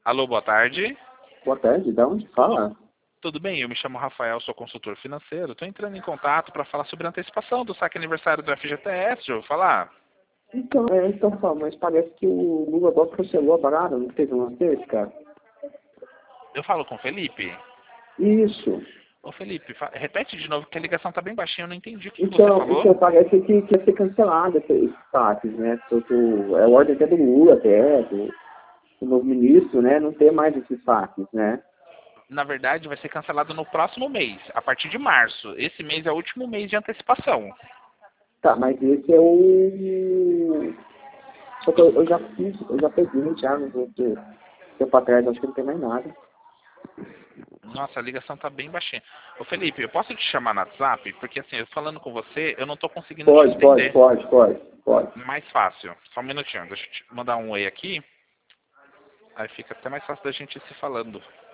Alô, boa tarde. Boa tarde, da onde fala? Tudo bem? Eu me chamo Rafael, sou consultor financeiro. Estou entrando em contato para falar sobre a antecipação do saque aniversário do FGTS. Já ouviu falar? Então, só, mas parece que o Lula agora cancelou a parada, não teve uma vez, cara? Eu falo com o Felipe? Isso. Ô, Felipe, repete de novo, que a ligação está bem baixinha. Eu não entendi o que você Então, falou. parece que ia ser cancelado esses saques, né? É a ordem até do Lula, até, do novo ministro, né? Não ter mais esses saques, né? Na verdade, vai ser cancelado no próximo mês, a partir de março. Esse mês é o último mês de antecipação. Tá, mas esse é o... Só que eu já fiz 20 anos, tempo atrás, acho que não tem mais nada. Nossa, a ligação tá bem baixinha. Ô, Felipe, eu posso te chamar no WhatsApp? Porque assim, eu falando com você, eu não tô conseguindo te entender. Pode. Mais fácil. Só um minutinho. Deixa eu te mandar um oi aqui. Aí fica até mais fácil da gente ir se falando.